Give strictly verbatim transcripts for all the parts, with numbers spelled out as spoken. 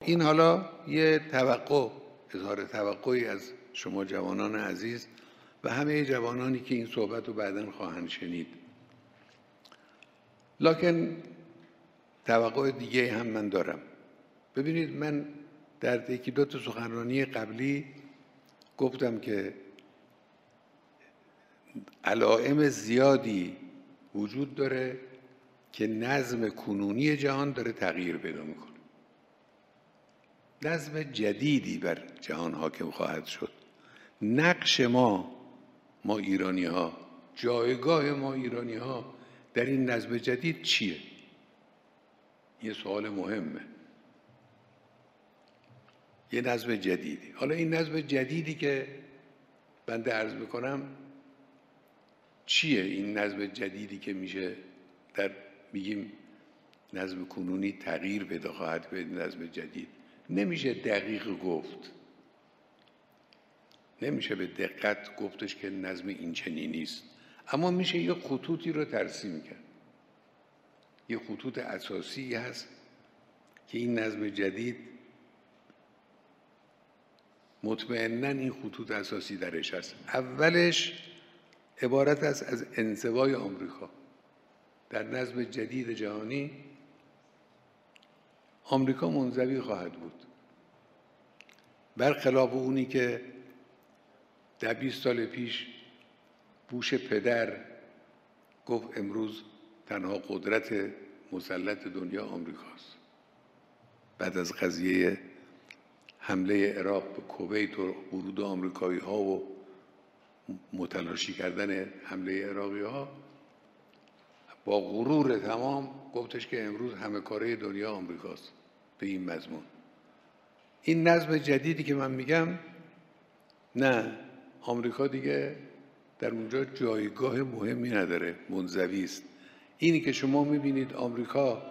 این حالا یه توقع، اظهار توقعی از شما جوانان عزیز و همه جوانانی که این صحبت رو بعداً خواهند شنید. لکن توقع دیگه هم من دارم. ببینید، من در یکی دو تا سخنرانی قبلی گفتم که علائم زیادی وجود داره که نظم کنونی جهان داره تغییر پیدا میکنه. نظم جدیدی بر جهان حاکم خواهد شد. نقش ما ما ایرانی ها، جایگاه ما ایرانی ها در این نظم جدید چیه؟ یه سوال مهمه. یه نظم جدیدی. حالا این نظم جدیدی که بنده عرض میکنم چیه؟ این نظم جدیدی که میشه در میگیم نظم کنونی تغییر پیدا خواهد به نظم جدید، نمیشه دقیق گفت، نمیشه به دقت گفتش که نظم این چنینی است، اما میشه یه خطوطی رو ترسیم کرد. یه خطوط اساسی هست که این نظم جدید مطمئناً این خطوط اساسی درش هست. اولش عبارت است از انزوای آمریکا. در نظم جدید جهانی آمریکا منزوی خواهد بود، برخلاف اونی که در بیست سال پیش بوش پدر گفت امروز تنها قدرت مسلط دنیا آمریکاست. بعد از قضیه حمله عراق به کویت و ورود آمریکایی ها و متلاشی کردن حمله عراقی ها، با غرور تمام گفتش که امروز همه کاره دنیا آمریکاست. به این مضمون این نظم جدیدی که من میگم، نه، آمریکا دیگه در اونجا جایگاه مهمی نداره، منزوی است. اینی که شما میبینید آمریکا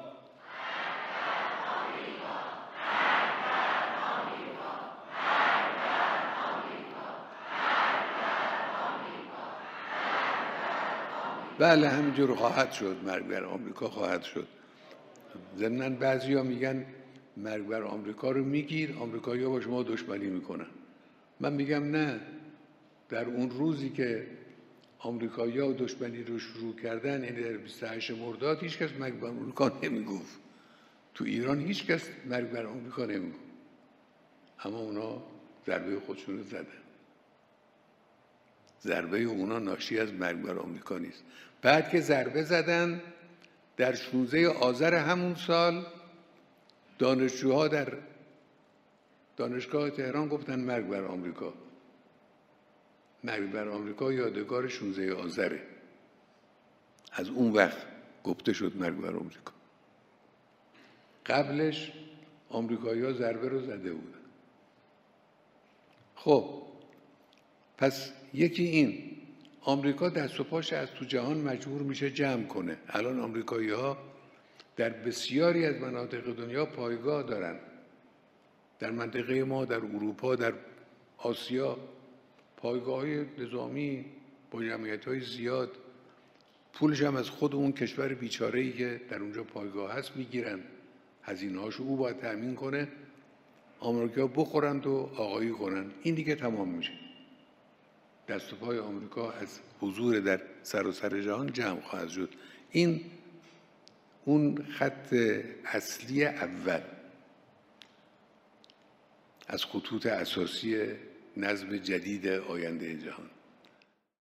بله همینجور خواهد شد، مرگ بر آمریکا خواهد شد. ضمناً بعضیا میگن مرگ بر آمریکا رو میگید، آمریکایی‌ها با شما دشمنی میکنن. من میگم نه، در اون روزی که آمریکایی‌ها دشمنی رو شروع کردن، یعنی در بیست و هشت مرداد، هیچ کس مرگ بر آمریکا نمیگفت. تو ایران هیچ کس مرگ بر آمریکا نمیگفت، اما اونا ضربه خودشون رو زدن. ضربه اونا ناشی از مرگ بر آمریکا نیست. بعد که ضربه زدن، در شانزده آذر همون سال دانشجوها در دانشگاه تهران گفتن مرگ بر آمریکا. مرگ بر آمریکا یادگار شانزده آذره. از اون وقت گفته شد مرگ بر آمریکا. قبلش آمریکایی‌ها ضربه رو زده بودن. خب پس یکی این، آمریکا دست و پاش از تو جهان مجبور میشه جمع کنه. الان آمریکایی‌ها در بسیاری از مناطق دنیا پایگاه دارن. در منطقه ما، در اروپا، در آسیا، پایگاه‌های نظامی با جمعیت‌های زیاد، پولش هم از خود اون کشور بیچاره‌ای که در اونجا پایگاه هست میگیرن. هزینه‌هاشو او باید تأمین کنه، آمریکا بخورند و آقایی کنن. این دیگه تمام میشه. دست و پای آمریکا از حضور در سراسر جهان جمع خواهد شد. این اون خط اصلی اول از خطوط اساسی نظم جدید آینده جهان.